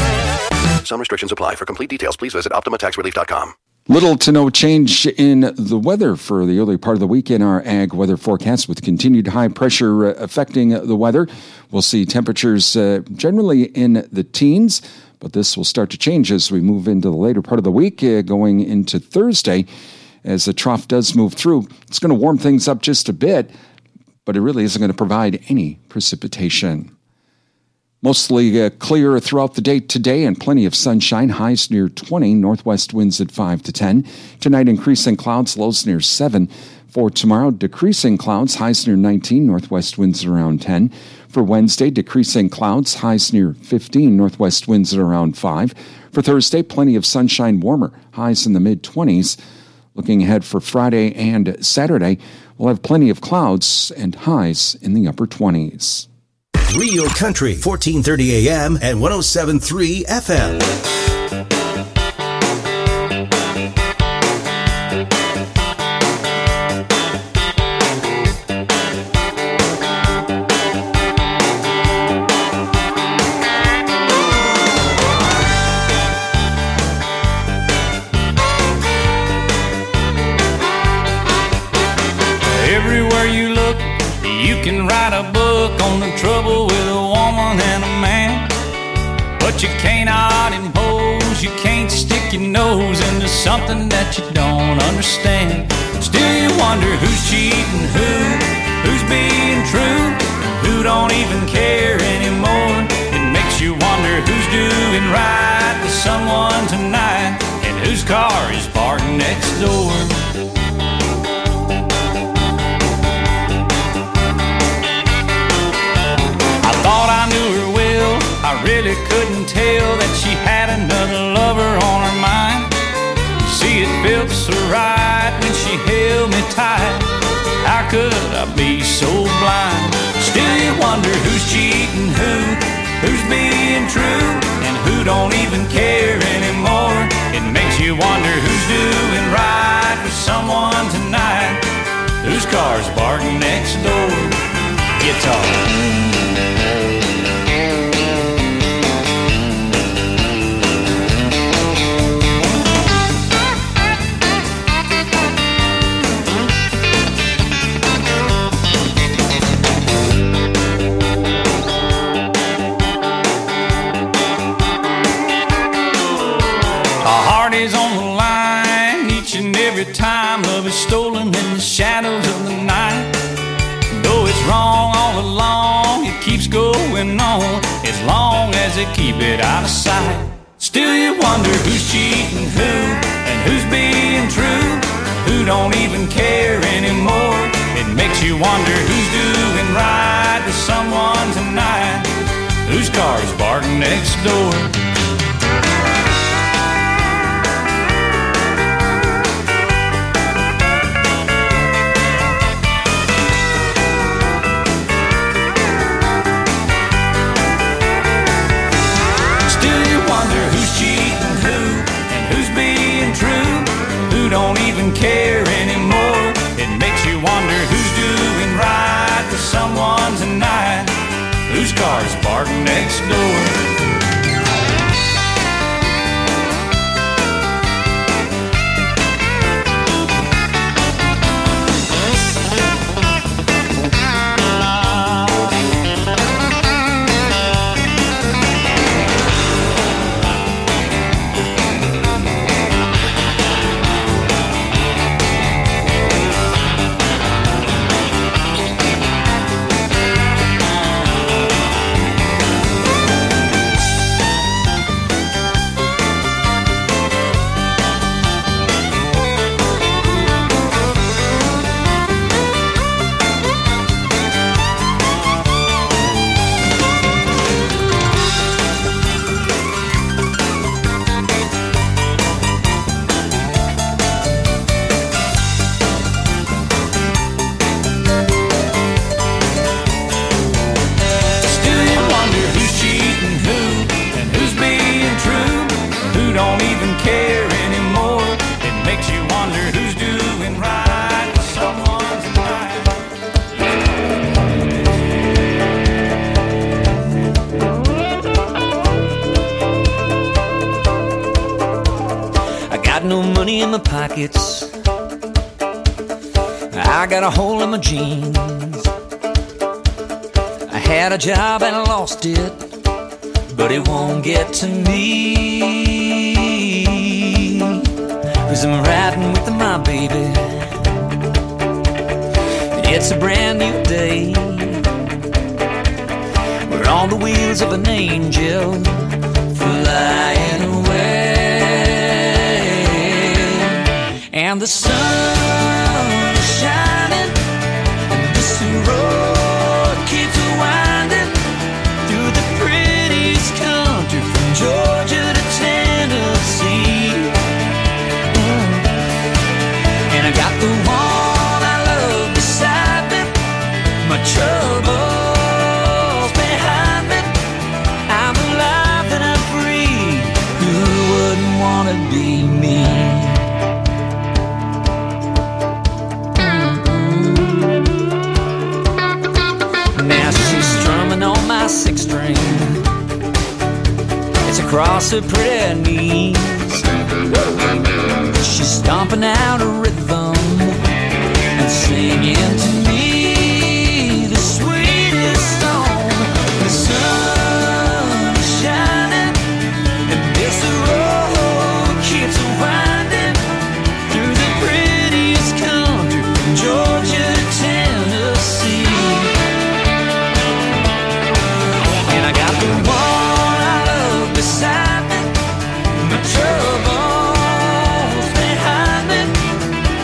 Speaker 15: Some restrictions apply. For complete details, please visit optima tax relief dot com.
Speaker 16: Little to no change in the weather for the early part of the week in our ag weather forecast, with continued high pressure uh, affecting the weather. We'll see temperatures uh, generally in the teens, but this will start to change as we move into the later part of the week, uh, going into Thursday. As the trough does move through, it's going to warm things up just a bit, but it really isn't going to provide any precipitation. Mostly uh, clear throughout the day today and plenty of sunshine, highs near twenty, northwest winds at five to ten. Tonight, increasing clouds, lows near seven. For tomorrow, decreasing clouds, highs near nineteen, northwest winds at around ten. For Wednesday, decreasing clouds, highs near fifteen, northwest winds at around five. For Thursday, plenty of sunshine, warmer, highs in the mid-twenties. Looking ahead for Friday and Saturday, we'll have plenty of clouds and highs in the upper twenties.
Speaker 17: Real Country, fourteen thirty A M and one oh seven point three F M.
Speaker 18: Everywhere you look, you can write a book on the trouble with a woman and a man. But you cannot impose, you can't stick your nose into something that you don't understand. Still you wonder who's cheating who, who's being true, who don't even care anymore. It makes you wonder who's doing right with someone tonight, and whose car is parked next door. Thought I knew her well, I really couldn't tell that she had another lover on her mind. so right when she held me tight. How could I be so blind? Still you wonder who's cheating who, who's being true, and who don't even care anymore. It makes you wonder who's doing right with someone tonight, whose car's barking next door. Guitar. Time love is stolen in the shadows of the night. Though it's wrong all along, it keeps going on as long as they keep it out of sight. Still you wonder who's cheating who, and who's being true, who don't even care anymore. It makes you wonder who's doing right with someone tonight, whose car's barking next door. Don't even care anymore. It makes you wonder who's doing right with someone tonight, whose car's barking next door. In my pockets, I got a hole in my jeans. I had a job and I lost it, but it won't get to me, 'cause I'm riding with my baby. It's a brand new day. We're on the wheels of an angel flying away. And the sun is shining, and this road keeps winding through the prettiest country from Georgia to Tennessee. Mm. And I got the one I love beside me, my troubles behind me. I'm alive and I'm free. Who wouldn't want to be me? On my six string, it's across her pretty knees. She's stomping out a rhythm and singing to me the sweetest song. The sun is shining, and this road keeps winding through the prettiest country from Georgia to Tennessee. Beside me, my troubles behind me.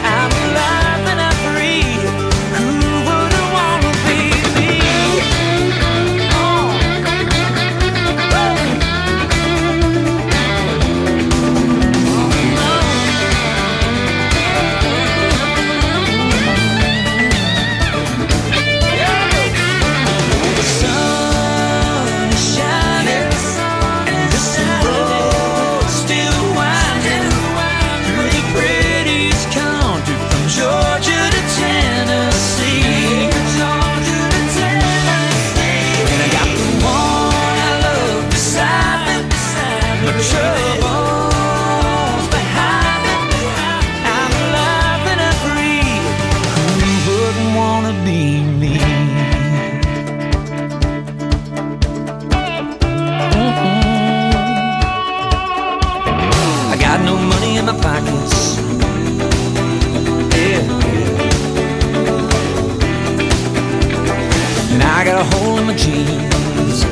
Speaker 2: jeans.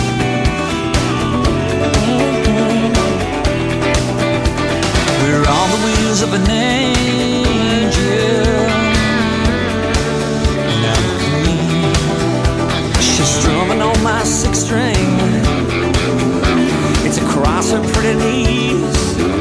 Speaker 2: We're on the wheels of an angel. Now the queen, she's strumming on my six string. It's across her pretty knees.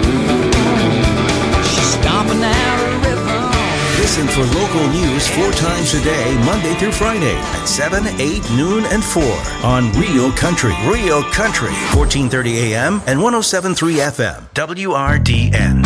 Speaker 2: She's stomping out a rhythm.
Speaker 17: Listen for local news four times a day, Monday through Friday at seven, eight, noon, and four on Real Country. Real Country, fourteen thirty A M and one oh seven point three F M, W R D N.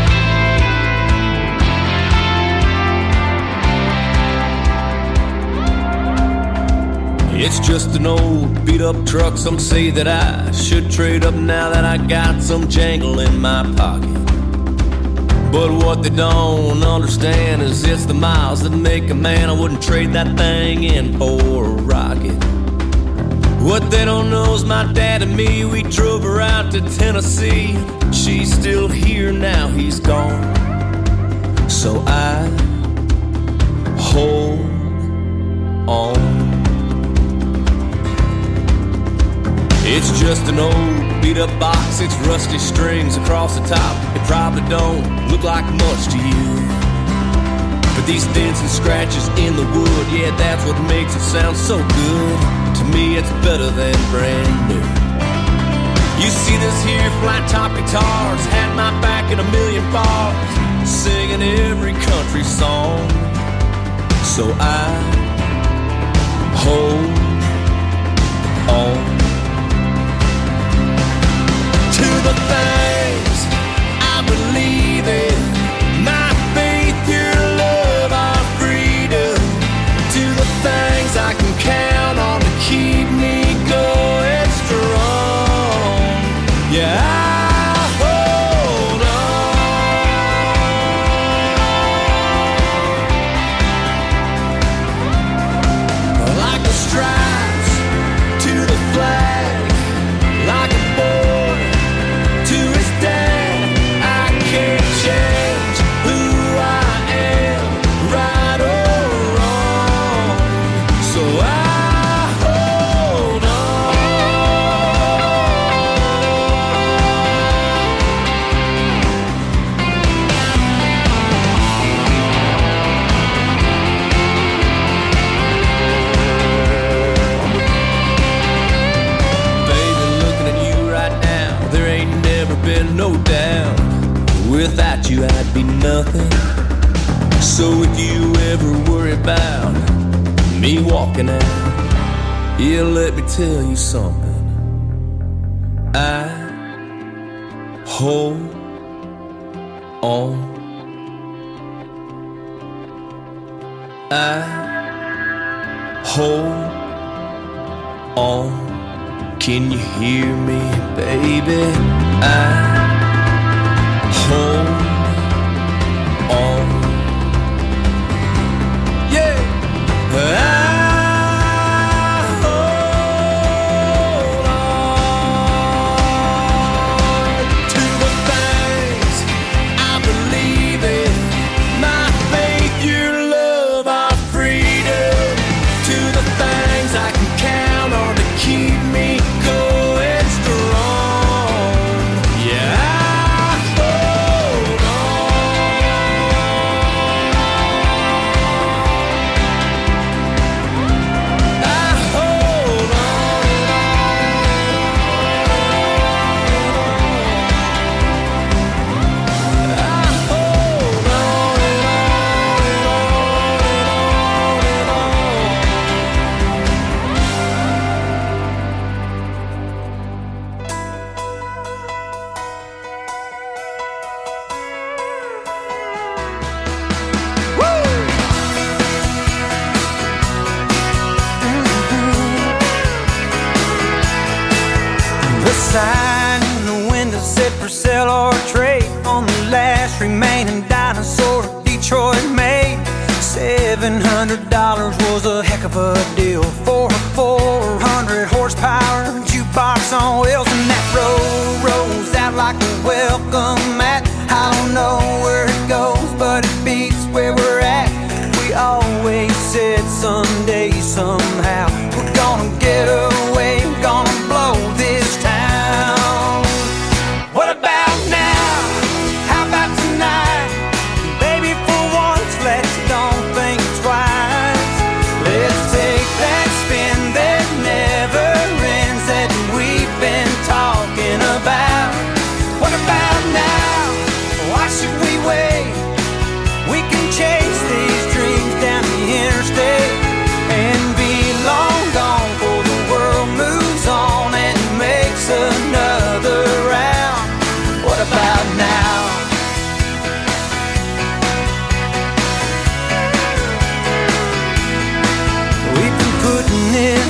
Speaker 5: It's just an old beat-up truck. Some say that I should trade up now that I got some jangle in my pocket. But what they don't understand is it's the miles that make a man. I wouldn't trade that thing in for a rocket. What they don't know is my dad and me, we drove her out to Tennessee. She's still here now, he's gone. So I hold on. It's just an old beat-up box, it's rusty strings across the top. It probably don't look like much to you, but these dents and scratches in the wood, yeah, that's what makes it sound so good. To me, it's better than brand new. You see this here flat-top guitars had my back in a million bars, singing every country song. So I hold on to the things I believe in, my faith, your love, our freedom, to the things I can count on to keep me going strong. Yeah, I hold on like the stripes to the flag, like a boy to his dad. I can't change who I am, right or wrong. So I hold Baby, looking at you right now, there ain't never been no doubt. Without you, I'd be nothing. So if you ever worry about me walking out, yeah, let me tell you something. I hold on. I hold on. Can you hear me, baby? I hold on. Yeah. I hold on to the things I believe in, my faith, your love, our freedom, to the things I can count on to keep me going strong. Yeah, I hold on. I hold
Speaker 2: The sign in the window said for sale or trade on the last remaining dinosaur Detroit made. Seven hundred dollars was a heck of a deal for a four hundred horsepower jukebox on wheels, and that road rolls out like a welcome mat. I don't know where it goes, but it beats where we're at. We always said someday, somehow, we're gonna get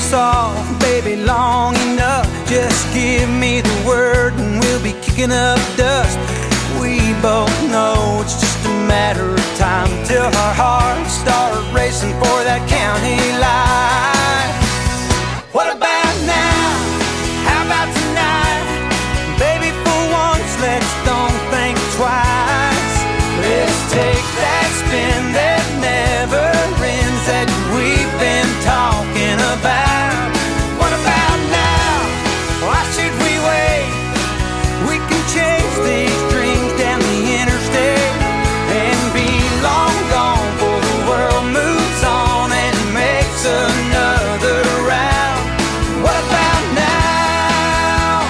Speaker 2: soft, baby, long enough. Just give me the word and we'll be kicking up dust. We both know it's just a matter of time till our hearts start racing for that county line. What about now? How about tonight? Baby, for once, let's don't think twice. Let's take that spin that never ends that we've been talking about. What about now? Why should we wait? We can chase these dreams down the interstate and be long gone before the world moves on and makes another round. What about now?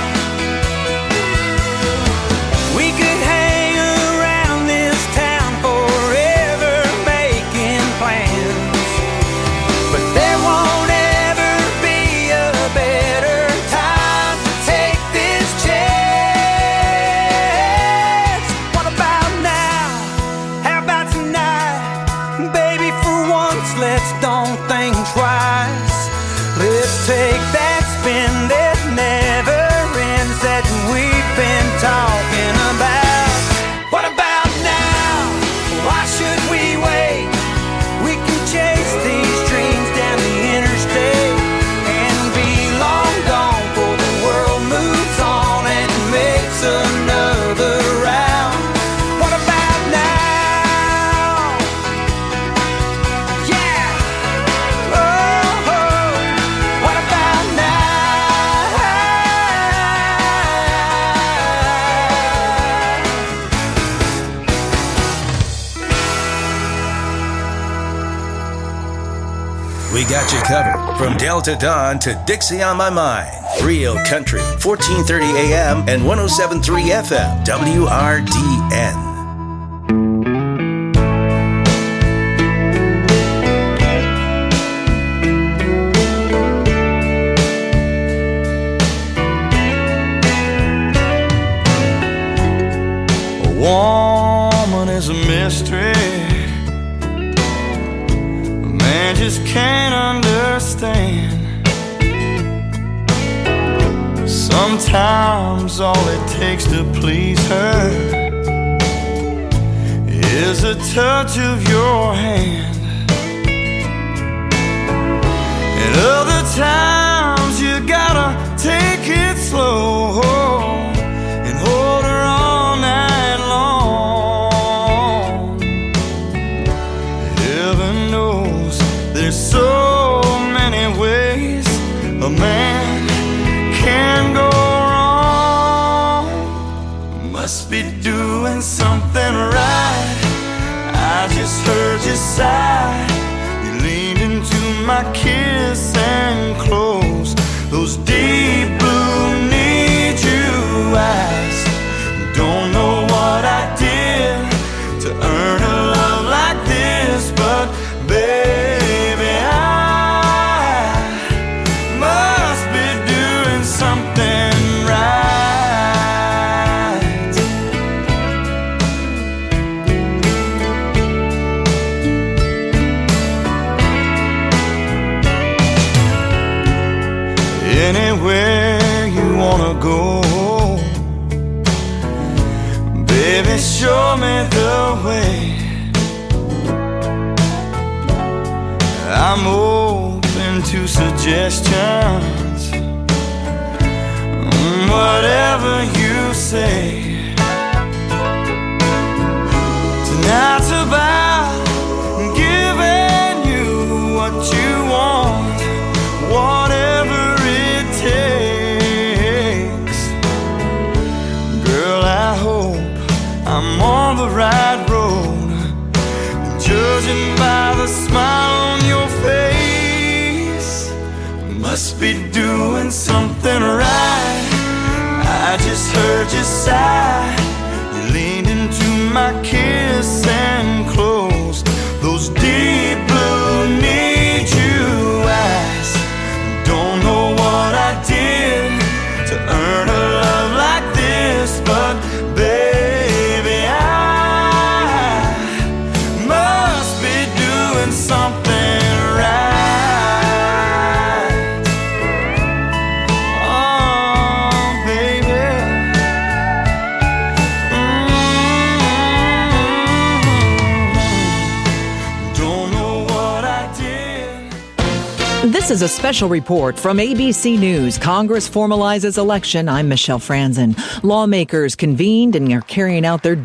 Speaker 2: We could hang around this town forever making plans, but there won't ever be a better time to take this chance. What about now? How about tonight? Baby, for once, let's don't think twice. Let's take that spin that never ends that we've been talking about. What about now? Why should we wait? We can chase these dreams down the interstate and be long gone before the world moves on and makes another round. What about now? Yeah. Oh, oh. What about now?
Speaker 17: We got you covered from Delta Dawn to Dixie on My Mind. Real Country, fourteen thirty A M and one oh seven point three F M, W R D N.
Speaker 2: A woman is a mystery. A man just can't understand. Sometimes all it takes to please her is a touch of your hand. And other times you gotta take it slow and hold her all night long. Heaven knows there's so many ways a man can go wrong. Must be doing something right. I just heard you sigh. You leaned into my kiss and closed those deep blue need you eyes. Don't know what I did to earn a love like this, but baby, I must be doing something right. Anywhere you wanna go, baby, show me the way. I'm open to suggestions, whatever you say. Tonight's about giving you what you want, whatever it takes. Girl, I hope I'm on the right road, judging by the smile on your face. Must be doing something right. I just heard you sigh. You leaned into my kiss and closed those deep blue need you eyes. Don't know what I did to earn a love like this, but baby, I must be doing something right.
Speaker 19: This is a special report from A B C News. Congress formalizes election. I'm Michelle Franzen. Lawmakers convened and are carrying out their